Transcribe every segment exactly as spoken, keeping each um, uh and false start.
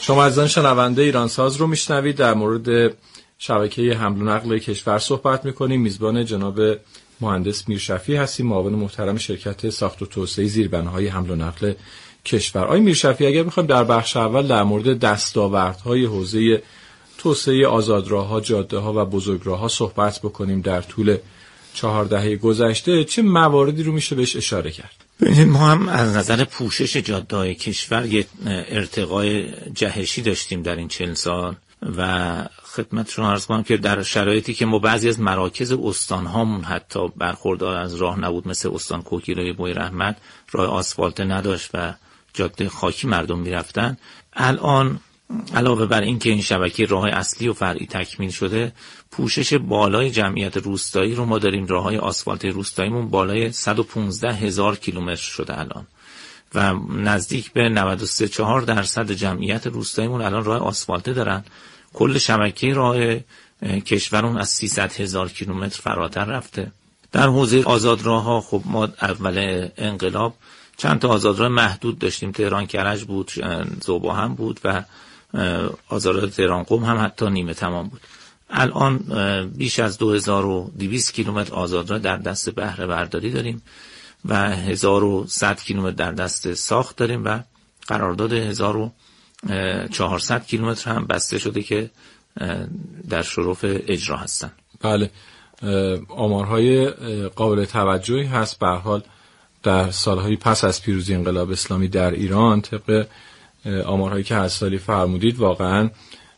شما عزیزان شنونده ایرانساز رو میشنوید. در مورد شبکه حمل و نقل کشور صحبت میکنیم. میزبان جناب مهندس میرشفیع هستیم، معاون محترم شرکت ساخت و توسعه زیربناهای حمل و نقل کشور. آقای میرشفیع، اگر بخوایم در بخش اول در مورد دستاوردهای حوزه توسعه آزادراه‌ها، جاده‌ها و بزرگراه‌ها صحبت بکنیم در طول چهار دهه گذشته، چه مواردی رو میشه بهش اشاره کرد؟ ببینید، ما هم از نظر پوشش جاده‌های کشور یک ارتقای جهشی داشتیم در این چهل سال و خدمتتون عرض کنم که در شرایطی که ما بعضی از مراکز استان‌هامون حتی برخوردار از راه نبود، مثل استان کوهگیرای بویراحمد راه آسفالت نداشت و جاده خاکی مردم میرفتن، الان علاوه بر این که این شبکه راه‌های اصلی و فرعی تکمیل شده، پوشش بالای جمعیت روستایی رو ما داریم. راه‌های آسفالتی روستاییمون بالای صد و پانزده هزار کیلومتر شده الان و نزدیک به نود و سه و چهار درصد جمعیت روستاییمون الان راه آسفالته دارن. کل شبکه راه کشورمون از سیصد هزار کیلومتر فراتر رفته. در حوزه آزادراه‌ها خب ما اول انقلاب چند تا آزادراه محدود داشتیم. تهران کرج بود، ذوب‌آهن بود و آزادراه تهران قم هم حتی نیمه تمام بود. الان بیش از دو هزار و دویست کیلومتر آزادراه در دست بهره برداری داریم و هزار و صد کیلومتر در دست ساخت داریم و قرارداد هزار و چهارصد کیلومتر هم بسته شده که در شرف اجرا هستن. بله، آمارهای قابل توجهی هست. به هر حال در سالهای پس از پیروزی انقلاب اسلامی در ایران، طبق آمارهایی که هر سالی فرمودید، واقعا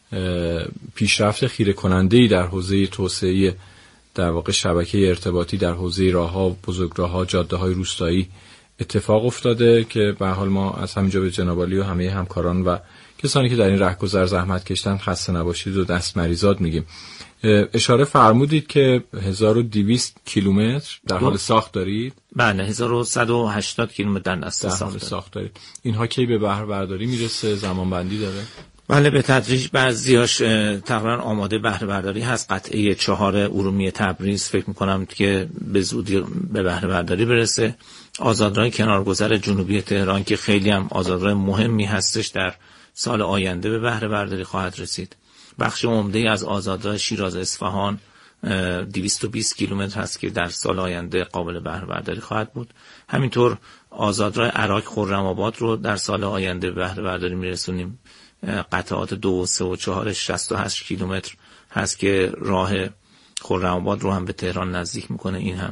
پیشرفت خیره کننده‌ای در حوزه توسعه در واقع شبکه ارتباطی در حوزه راه‌ها، بزرگراه‌ها، جاده‌های روستایی اتفاق افتاده که به هر حال ما از همینجا به جناب عالی و همه همکاران و کسانی که در این رهگذر زحمت کشیدن خسته نباشید و دست مریضات میگیم. اشاره فرمودید که هزار و دویست کیلومتر در حال ساخت دارید. بله، هزار و صد و هشتاد کیلومتر در دست ساخت, ساخت دارید. اینها کی به بهره برداری میرسه؟ زمان بندی داره؟ بله، به تدریج بعضیاش تقریبا آماده بهره برداری هست. قطعه چهار ارومیه تبریز فکر میکنم که به زودی به بهره برداری برسه. آزادراه کنارگذر جنوبی تهران که خیلی هم آزادراه مهمی هستش، در سال آینده به بهره برداری خواهد رسید. بخش عمده از آزادراه شیراز اصفهان دویست و بیست کیلومتر هست که در سال آینده قابل بهره برداری خواهد بود. همینطور آزادراه عراق خرم آباد رو در سال آینده به بهره برداری میرسونیم. قطعات دو و سه و چهار شصت و هشت کیلومتر هست که راه خرم آباد رو هم به تهران نزدیک میکنه. این هم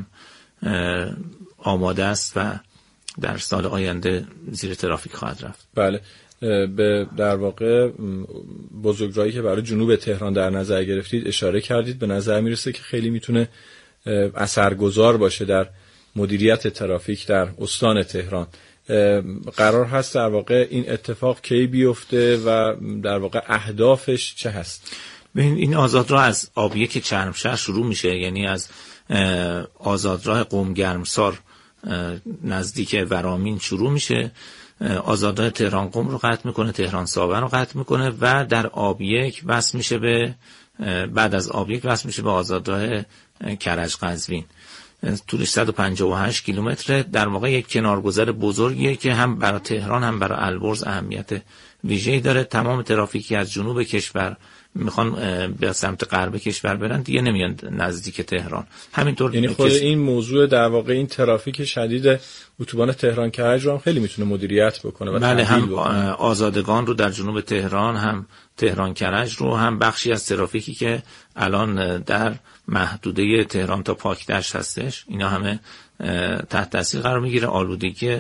آماده است و در سال آینده زیر ترافیک خواهد رفت. بله، به در واقع بزرگراهی که برای جنوب تهران در نظر گرفتید اشاره کردید. به نظر میرسه که خیلی میتونه اثرگذار باشه در مدیریت ترافیک در استان تهران. قرار هست در واقع این اتفاق کی بیفته و در واقع اهدافش چه هست؟ این آزادراه از آبیک چرمشهر شروع میشه، یعنی از آزادراه قم گرمسار نزدیک ورامین شروع میشه. آزادراه تهران قم رو قطع میکنه، تهران ساور رو قطع میکنه و در آبیک وصل میشه به بعد از آبیک وصل میشه به آزادراه کرج قزوین. طولش صد و پنجاه و هشت کیلومتره. در واقع یک کنارگذر بزرگیه که هم برای تهران هم برای البرز اهمیت ویژه‌ای داره. تمام ترافیکی از جنوب کشور میخوان به سمت غرب کشور برن، دیگه نمیان نزدیک تهران. همینطور یعنی خود کس... این موضوع در واقع این ترافیک شدید اتوبان تهران کرج رو هم خیلی میتونه مدیریت بکنه و بله، هم بکنه. آزادگان رو در جنوب تهران، هم تهران کرج رو، هم بخشی از ترافیکی که الان در محدوده تهران تا پاکدشت هستش، اینا همه تحت تاثیر قرار میگیره. آلودگی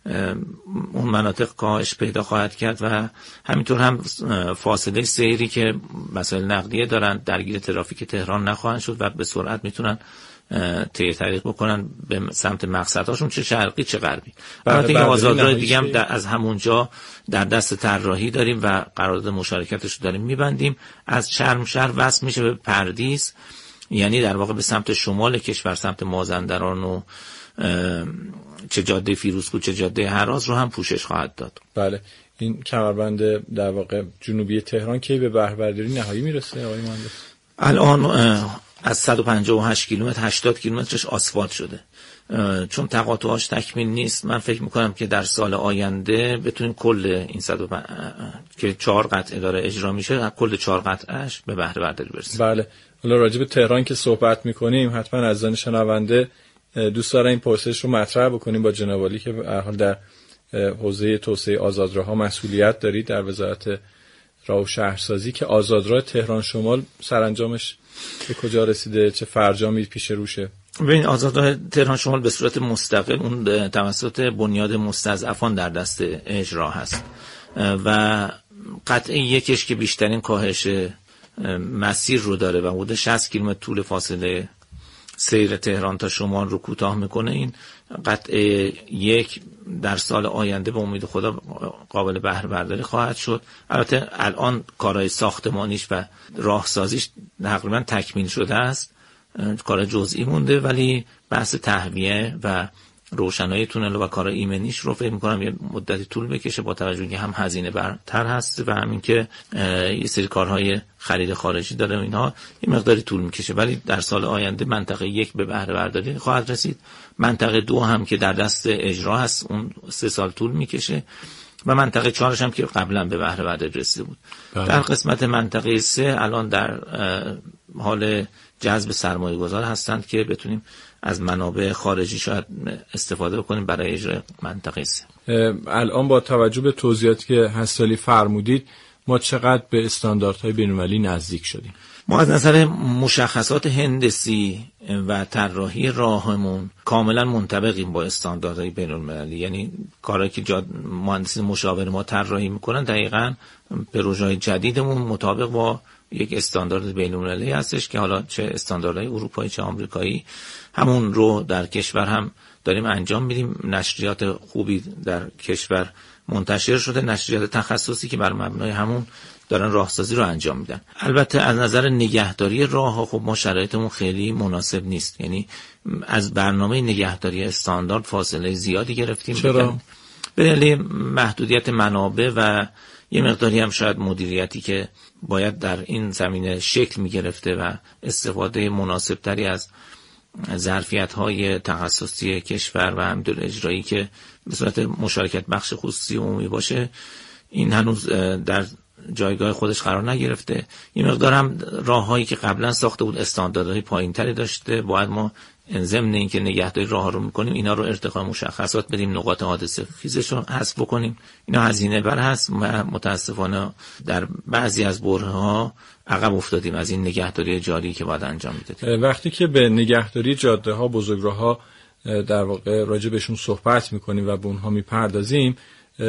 اون مناطق کاهش پیدا خواهد کرد و همینطور هم فاصله سیری که مسائل نقلیه دارن درگیر ترافیک تهران نخواهند شد و به سرعت میتونن طی طریق بکنن به سمت مقصدهاشون، چه شرقی چه غربی. البته این آزادراه دیگه هم از همونجا در دست طراحی داریم و قرارداد مشارکتش رو داریم میبندیم. از شرمشهر وصل میشه به پردیس، یعنی در واقع به سمت شمال کشور، سمت مازندران و چه جاده فیروزکوه چه جاده هراز رو هم پوشش خواهد داد. بله، این کمربند در واقع جنوبی تهران کی به بهره برداری نهایی میرسه آقای مهندس؟ الان از صد و پنجاه و هشت کیلومتر هشتاد کیلومترش آسفالت شده. چون تقاطعاش تکمیل نیست، من فکر میکنم که در سال آینده بتونیم کل این صد و پنجاه که چهار قطعه داره اجرا میشه، کل چهار قطعهش به بهره برداری برسیم. بله. حالا راجع به تهران که صحبت میکنیم، حتما از زن شنونده دوست دارم این پرسش رو مطرح بکنیم با جناب عالی که به هر حال در حوزه توسعه آزادراه‌ها مسئولیت دارید در وزارت راه و شهرسازی، که آزادراه تهران شمال سرانجامش به کجا رسیده، چه فرجامی پیش روشه؟ ببین، آزادراه تهران شمال به صورت مستقل اون توسط بنیاد مستضعفان در دست اجرا هست و قطعه یکش که بیشترین کاهش مسیر رو داره و حدود شصت کیلومتر طول فاصله سیر تهران تا شمال رو کوتاه میکنه، این قطعه یک در سال آینده به امید خدا قابل بهره برداری خواهد شد. البته الان کارهای ساختمانیش و راهسازیش تقریبا تکمیل شده است، کار جزئی مونده، ولی بحث تهویه و روشنایی تونل و کار ایمنیش رو فکر می‌کنم یه مدتی طول بکشه، با توجه که هم هزینه برتر هست و همین که یه سری کارهای خرید خارجی داره و اینها یه مقداری طول میکشه، ولی در سال آینده منطقه یک به بهره برداری خواهد رسید. منطقه دو هم که در دست اجرا هست اون سه سال طول میکشه و منطقه چهارش هم که قبلا به بهره برداری رسیده بود. بله. در قسمت منطقه سه الان در حال جذب سرمایه گذار هستند که بتونیم از منابع خارجی شاید استفاده بکنیم برای اجرای منطقه سه. الان با توجه به توضیحاتی که حسالی فرمودید، ما چقدر به استانداردهای بین‌المللی نزدیک شدیم؟ ما از نظر مشخصات هندسی و طراحی راهمون کاملا منطبقیم با استانداردهای بین‌المللی، یعنی کارهایی که مهندسین مشاور ما طراحی میکنن دقیقاً پروژه‌های جدیدمون مطابق با یک استاندارد بین‌المللی هستش که حالا چه استانداردهای اروپایی چه آمریکایی همون رو در کشور هم داریم انجام میدیم. نشریات خوبی در کشور منتشر شده، نشریات تخصصی که بر مبنای همون دارن راهسازی رو انجام میدن. البته از نظر نگهداری راه‌ها خب ما شرایطمون خیلی مناسب نیست، یعنی از برنامه نگهداری استاندارد فاصله زیادی گرفتیم. چرا؟ به دلیل محدودیت منابع و یه مقداری هم شاید مدیریتی که باید در این زمینه شکل میگرفته و استفاده مناسبتری از ظرفیت‌های تخصصی کشور و همینطور اجرایی که به صورت مشارکت بخش خصوصی عمومی باشه، این هنوز در جایگاه خودش قرار نگرفته. این مقدار هم راه‌هایی که قبلا ساخته بود استانداردهای پایین‌تری داشته، باید ما ضمن اینکه نگهداری راه‌ها رو می‌کنیم اینا رو ارتقا مشخصات بدیم، نقاط حادثه خیزش رو حذف بکنیم. اینا هزینه بر هست و متاسفانه در بعضی از برهه‌ها عقب افتادیم از این نگهداری جاری که باید انجام میدادیم. وقتی که به نگهداری جاده‌ها، بزرگراه‌ها در واقع راجع بهشون صحبت می‌کنیم و به اونها می‌پردازیم،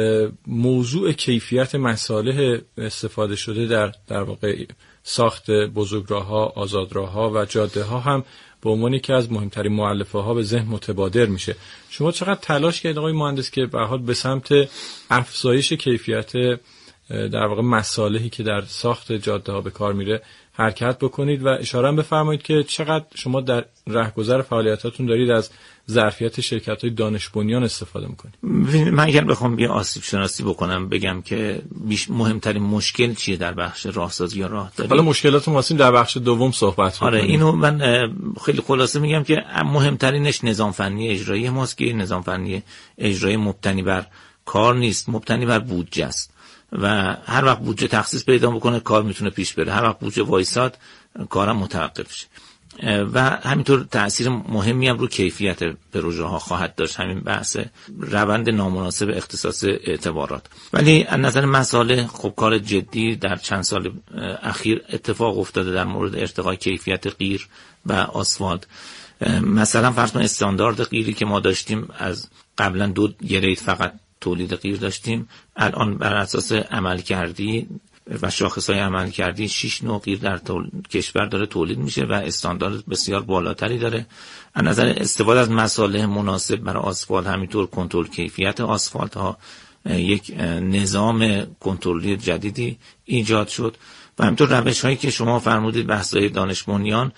موضوع کیفیت مصالح استفاده شده در در واقع ساخت بزرگراه‌ها، آزادراه‌ها و جاده‌ها هم به عنوان یکی از مهمترین مؤلفه‌ها به ذهن متبادر میشه. شما چقدر تلاش کردید آقای مهندس که به هر حال به سمت افزایش کیفیت در واقع مصالحی که در ساخت جاده‌ها به کار میره حرکت بکنید و اشاره هم بفرمایید که چقدر شما در رهگذر فعالیتاتون دارید از ظرفیت شرکت‌های دانش بنیان استفاده می‌کنید؟ من اگر بخوام یه آسیب شناسی بکنم بگم که مهمترین مشکل چیه در بخش راهسازی یا راهداری، حالا مشکلاتون واسه در بخش دوم صحبت کنیم. آره، اینو من خیلی خلاصه میگم که مهمترینش نظام فنی اجرایی ماست که نظام فنی اجرایی مبتنی بر کار نیست، مبتنی بر بودجه است و هر وقت بودجه تخصیص پیدا بکنه کار میتونه پیش بره، هر وقت بودجه وایساد کارم متوقف شه و همینطور تأثیر مهمی هم رو کیفیت پروژه ها خواهد داشت همین بحث روند نامناسب اختصاص اعتبارات. ولی از نظر مسائل خب کار جدی در چند سال اخیر اتفاق افتاده در مورد ارتقای کیفیت قیر و آسفالت. مثلا فرض کن استاندارد قیری که ما داشتیم از قبلا دو گرید فقط تولید قیر داشتیم، الان بر اساس عمل کردی و شاخصهای عمل کردی شش نوع قیر در کشور داره تولید میشه و استاندارد بسیار بالاتری داره. از نظر استفاده از مصالح مناسب برای آسفالت، همینطور کنترل کیفیت آسفالت ها، یک نظام کنترلی جدیدی ایجاد شد و همینطور روش هایی که شما فرمودید بحث‌های دانش بنیان،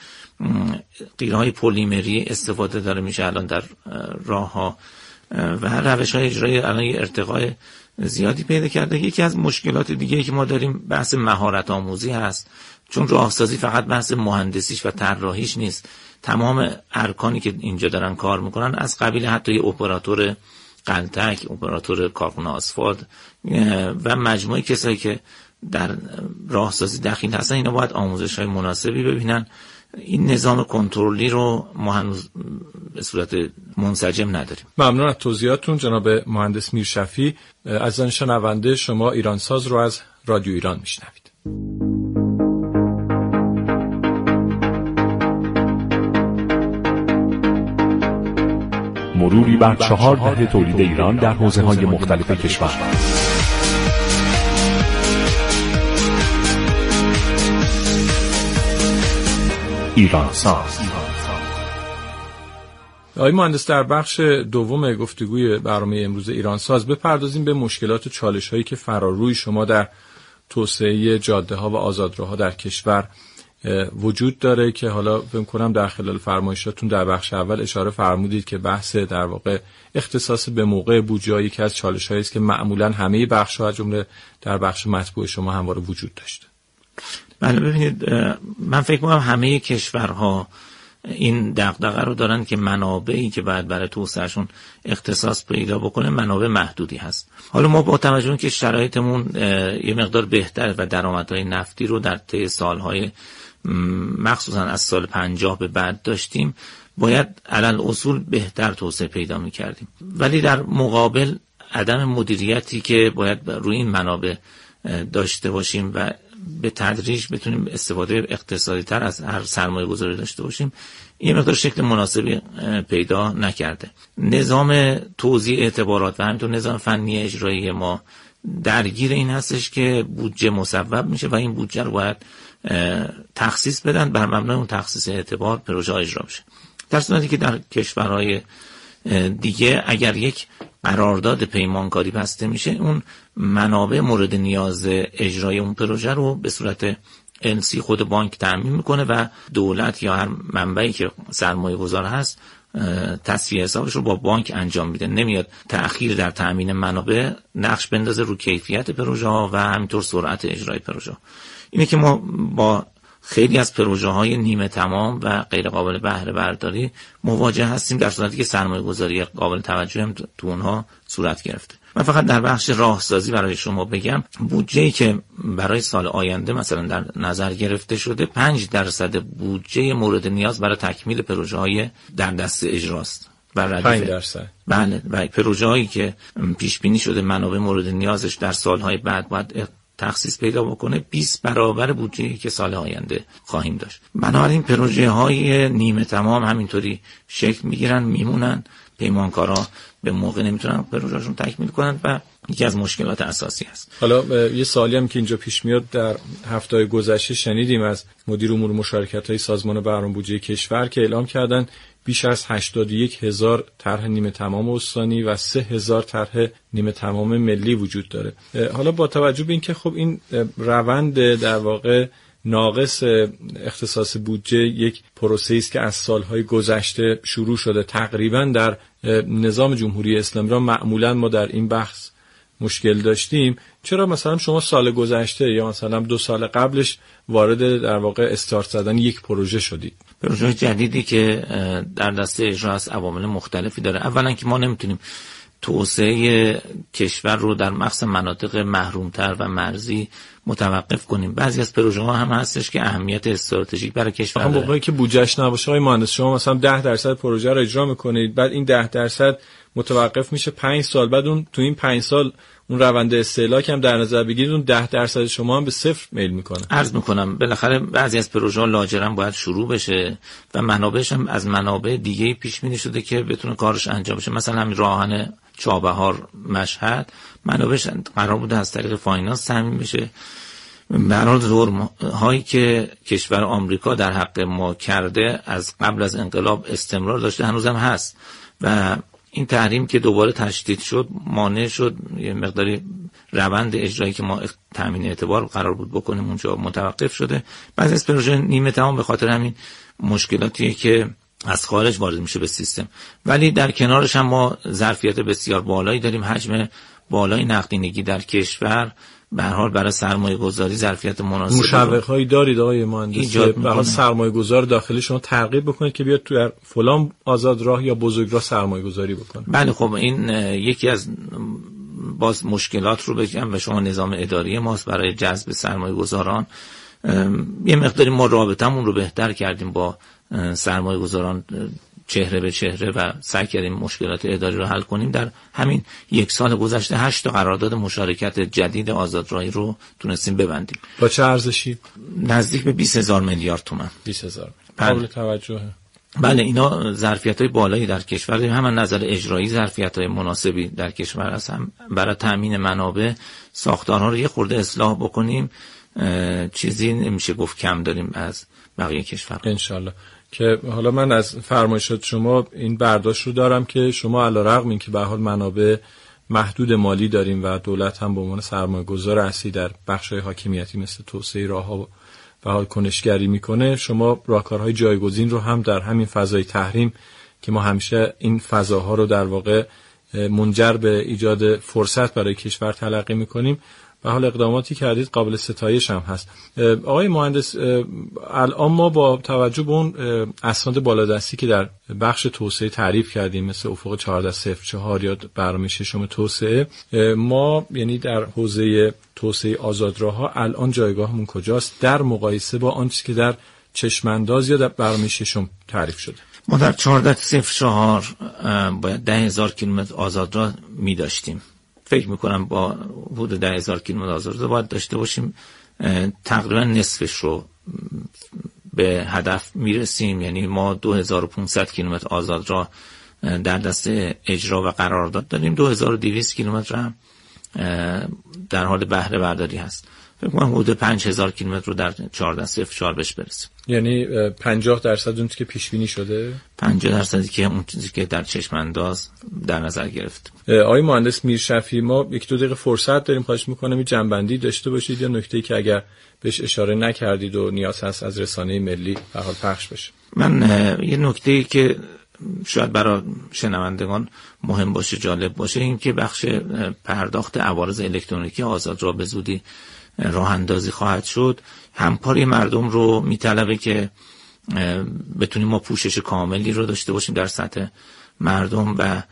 قیرهای پلیمری استفاده داره میشه الان در راه ها و روش های اجرایی الان ارتقای زیادی پیدا کرده. یکی از مشکلات دیگه که ما داریم بحث مهارت آموزی هست، چون راهسازی فقط بحث مهندسیش و طراحیش نیست، تمام ارکانی که اینجا دارن کار میکنن از قبیل حتی یه اپراتور قلتک، اپراتور کارخونه آسفالت و مجموعه کسایی که در راهسازی دخیل هستن، اینا باید آموزش‌های مناسبی ببینن. این نظام کنترلی رو ما هنوز به صورت منسجم نداریم. ممنون از توضیحاتتون جناب مهندس میرشفیع. عزیزان شنونده، شما ایرانساز رو از رادیو ایران میشنوید. مروری بر چهار دهه تولید ایران در حوزه‌های مختلف کشور. ایرانساز. آقای مهندس، در بخش دوم گفتگوی برنامه امروز ایرانساز بپردازیم به مشکلات و چالش‌هایی که فراروی شما در توسعه جاده‌ها و آزادراه‌ها در کشور وجود داره که حالا فکر کنم در خلال فرمایشاتون در بخش اول اشاره فرمودید که بحث در واقع اختصاص به موقع بودجه یکی از چالش‌هایی است که معمولاً همه بخش‌ها از جمله در بخش مطبوع شما همواره وجود داشته. بله، ببینید من فکر می‌کنم همه کشورها این دغدغه رو دارن که منابعی که باید برای توسعهشون اختصاص پیدا بکنه منابع محدودی هست. حالا ما با توجه که شرایطمون یه مقدار بهتر و درآمدهای نفتی رو در طی سالهای مخصوصا از سال پنجاه به بعد داشتیم، باید علل اصول بهتر توسعه پیدا می‌کردیم، ولی در مقابل عدم مدیریتی که باید روی این منابع داشته باشیم و به تدریج بتونیم استفاده اقتصادی تر از هر سرمایه گذاری داشته باشیم، این مقدار شکل مناسبی پیدا نکرده. نظام توزیع اعتبارات و همینطور نظام فنی اجرایی ما درگیر این هستش که بودجه مصوب میشه و این بودجه رو باید تخصیص بدن، بر مبنای اون تخصیص اعتبار پروژه اجرا بشه. در صورتی که در کشورهای دیگه اگر یک قرارداد پیمانکاری بسته میشه، اون منابع مورد نیاز اجرای اون پروژه رو به صورت انسی خود بانک تامین میکنه و دولت یا هر منبعی که سرمایه گذار هست تصفیه حسابش رو با بانک انجام میده. نمیاد تأخیر در تامین منابع نقش بندازه رو کیفیت پروژه ها و همینطور سرعت اجرای پروژه. اینه که ما با خیلی از پروژه های نیمه تمام و غیر قابل بهره برداری مواجه هستیم، در صورتی که سرمایه گذاری قابل توجه هم تو اونها صورت گرفته. من فقط در بخش راهسازی برای شما بگم، بودجه‌ای که برای سال آینده مثلا در نظر گرفته شده پنج درصد بودجه مورد نیاز برای تکمیل پروژه های در دست اجراست. پنج درصد. بله، و پروژه هایی که پیش بینی شده منابع مورد نیازش در سالهای بعد باید تخصیص پیدا بکنه بیست برابر بودجه‌ای که سال آینده خواهیم داشت. بنابراین پروژه های نیمه تمام همینطوری شکل میگیرن، میمونن، پیمانکارا به موقع نمیتونن پروژه‌شون تکمیل کنن و یکی از مشکلات اساسی هست. حالا یه سوالی هم که اینجا پیش میاد، در هفته‌های گذشته شنیدیم از مدیر امور مشارکت‌های سازمان برنامه بودجه کشور که اعلام کردن بیش از هشتاد و یک هزار طرح نیمه تمام استانی و سه هزار طرح نیمه تمام ملی وجود داره. حالا با توجه به اینکه خب این روند در واقع ناقص اختصاص بودجه یک پروسه‌ای است که از سالهای گذشته شروع شده، تقریبا در نظام جمهوری اسلامی را معمولا ما در این بحث مشکل داشتیم، چرا مثلا شما سال گذشته یا مثلا دو سال قبلش وارد در واقع استارت زدن یک پروژه شدید؟ پروژه جدیدی که در دسته اجرا از عوامل مختلفی داره. اولا که ما نمیتونیم توسعه کشور رو در مخصوص مناطق محرومتر و مرزی متوقف کنیم. بعضی از پروژه ها هم هستش که اهمیت استراتژیک برای کشور داره. موقعی که بودجهش نباشه آقای مهندس، شما مثلا ده درصد پروژه رو اجرا میکنید، بعد این ده درصد متوقف میشه پنج سال، بعد اون تو این پنج سال اون روند استهلاک هم در نظر بگیرید، اون ده درصد شما هم به صفر میل میکنه. عرض میکنم بالاخره بعضی از پروژه ها لاجرم باید شروع بشه و منابعش هم از منابع دیگه پیش بینی شده که بتونه کارش انجام بشه. مثلا همین راهن چابهار مشهد منابعش قرار بوده از طریق فاینانس تامین بشه. به هر حال زورهایی که کشور آمریکا در حق ما کرده از قبل از انقلاب استمرار داشته، هنوزم هست و این تحریم که دوباره تشدید شد مانع شد یه مقداری روند اجرایی که ما تامین اعتبار قرار بود بکنیم اونجا متوقف شده. بعضی از پروژه نیمه تمام به خاطر همین مشکلاتیه که از خارج وارد میشه به سیستم، ولی در کنارش هم ما ظرفیت بسیار بالایی داریم، حجم بالای نقدینگی در کشور به هر حال برای سرمایه گذاری ظرفیت مناسبی مشوق‌هایی دارید آقای مهندس که به هر سرمایه گذار داخلی شما ترغیب بکنید که بیاد تو فلان آزاد راه یا بزرگراه سرمایه گذاری بکنه؟ بله خب این یکی از باز مشکلات رو بگم و شما نظام اداری ماست برای جذب سرمایه گذاران. یه مقداری ما رابطمون رو بهتر کردیم با سرمایه گذاران چهره به چهره و سعی کردیم مشکلات اداری رو حل کنیم. در همین یک سال گذشته هشت تا قرارداد مشارکت جدید آزادراهی رو تونستیم ببندیم. با چه ارزشی؟ نزدیک به بیست هزار میلیارد تومان. بیست هزار. قابل توجهه. بله اینا ظرفیت‌های بالایی در کشور داریم. هم از نظر اجرایی ظرفیت‌های مناسبی در کشور هست، هم برای تامین منابع ساختارها رو یه خورده اصلاح بکنیم. چیزی نمیشه گفت کم داریم از بقیه کشور. انشالله. که حالا من از فرمایشات شما این برداشت رو دارم که شما علیرغم این که به حال منابع محدود مالی داریم و دولت هم به عنوان سرمایه‌گذار اصلی در بخش‌های حاکمیتی مثل توسعه راه‌ها به حال کنشگری میکنه، شما راهکارهای جایگزین رو هم در همین فضای تحریم که ما همیشه این فضاها رو در واقع منجر به ایجاد فرصت برای کشور تلقی میکنیم، به حال اقداماتی کردید قابل ستایش هم هست. آقای مهندس، الان ما با توجه به اون اسناد بالادستی که در بخش توسعه تعریف کردیم مثل افق چهارده صفر چهار یا برنامه ششم توسعه، ما یعنی در حوزه توسعه آزادراه‌ها الان جایگاهمون کجاست در مقایسه با آنچه که در چشمانداز یا در برنامه ششم تعریف شده؟ ما در چهارده صفر چهار باید ده هزار کیلومتر آزادراه می داشتیم. فکر میکنم با حدود ده هزار کیلومتر آزادراه باید داشته باشیم. تقریبا نصفش رو به هدف میرسیم، یعنی ما دو هزار و پانصد کیلومتر آزادراه در دست اجرا و قرارداد داریم. دو هزار و دویست کیلومتر هم در حال بهره برداری هست. فکر کنم حدود پنج هزار کیلومتر رو در چهارده صفر چهار بهش برسیم. یعنی پنجاه درصد اون چیزی که پیش بینی شده، پنجاه درصدی که اون چیزی که در چشم انداز در نظر گرفت. آقای مهندس میرشفیعی، ما یک دو دقیقه فرصت داریم، خواهش میکنم این جنبندی داشته باشید یا نکته‌ای که اگر بهش اشاره نکردید و نیاز هست از رسانه ملی به حال پخش بشه. من یه نکته‌ای که شاید برای شنوندگان مهم باشه، جالب باشه، این که بخش پرداخت عوارض الکترونیکی آزادراه به زودی راه اندازی خواهد شد. همکاری مردم رو میطلبه که بتونیم ما پوشش کاملی رو داشته باشیم در سطح مردم و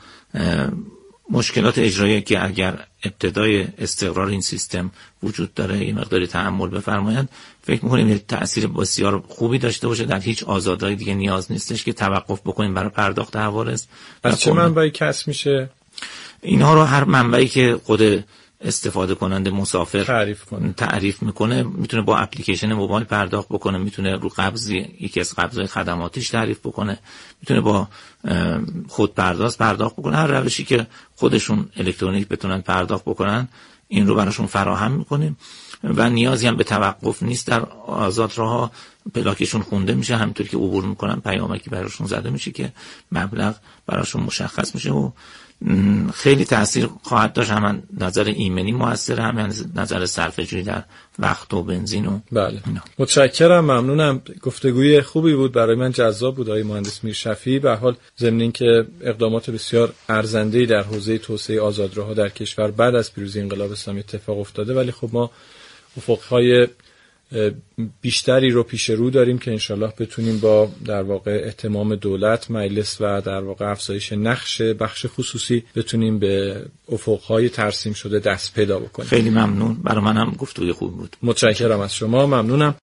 مشکلات اجرایی که اگر ابتدای استقرار این سیستم وجود داره یه مقداری تحمل بفرمایند، فکر می‌کنیم یه تأثیر بسیار خوبی داشته باشه. در هیچ آزادراه دیگه نیاز نیستش که توقف بکنیم برای پرداخت عوارض. از چه منبعی کسب میشه؟ اینها رو هر منبعی که خود استفاده کننده مسافر تعریف کنه تعریف میکنه، میتونه با اپلیکیشن موبایل پرداخت بکنه، میتونه رو قبض یکی از قبض‌های خدماتیش تعریف بکنه، میتونه با خود پرداخت پرداخت بکنه. هر روشی که خودشون الکترونیک بتونن پرداخت بکنن این رو براشون فراهم میکنیم و نیازی هم به توقف نیست. در آزادراه‌ها پلاکشون خونده میشه، همینطور که عبور میکنن پیامکی براشون زده میشه که مبلغ براشون مشخص میشه و خیلی تأثیر خواهد داشت. هم نظر ایمنی موثر، هم نظر صرفه‌جویی در وقت و بنزین و بله. متشکرم، ممنونم. گفتگوی خوبی بود، برای من جذاب بود آقای مهندس میرشفیعی. به حال ضمن اینکه اقدامات بسیار ارزنده‌ای در حوزه توسعه آزادراه‌ها در کشور بعد از پیروزی انقلاب اسلامی اتفاق افتاده، ولی خب ما افق‌های بیشتری رو پیش رو داریم که انشالله بتونیم با در واقع اهتمام دولت، مجلس و در واقع افزایش نقش بخش خصوصی بتونیم به افق‌های ترسیم شده دست پیدا بکنیم. خیلی ممنون، برای منم گفتگوی خوب بود. متشکرم از شما، ممنونم.